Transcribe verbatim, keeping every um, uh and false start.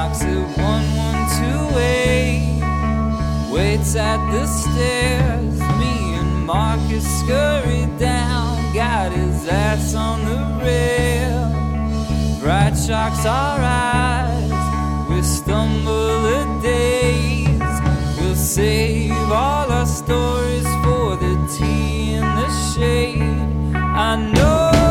Sharks at one one two eight waits at the stairs. Me and Marcus scurry down, got his ass on the rail. Bright Sharks our eyes, we stumble